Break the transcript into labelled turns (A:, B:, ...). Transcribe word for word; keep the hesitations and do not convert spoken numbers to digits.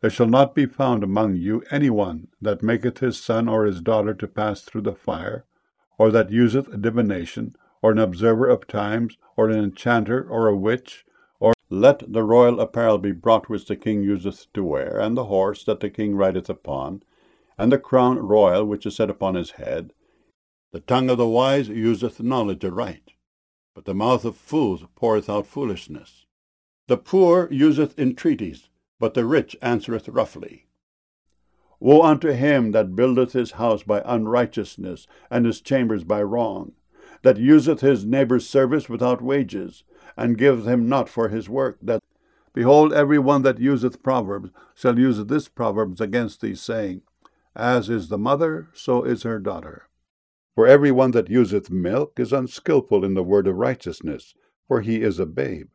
A: There shall not be found among you any one that maketh his son or his daughter to pass through the fire, or that useth a divination, or an observer of times, or an enchanter, or a witch, or let the royal apparel be brought which the king useth to wear, and the horse that the king rideth upon, and the crown royal which is set upon his head. The tongue of the wise useth knowledge aright, but the mouth of fools poureth out foolishness. The poor useth entreaties, but the rich answereth roughly. Woe unto him that buildeth his house by unrighteousness, and his chambers by wrong, that useth his neighbour's service without wages, and giveth him not for his work. That, behold, every one that useth proverbs shall use this proverbs against thee, saying, As is the mother, so is her daughter. For every one that useth milk is unskilful in the word of righteousness, for he is a babe.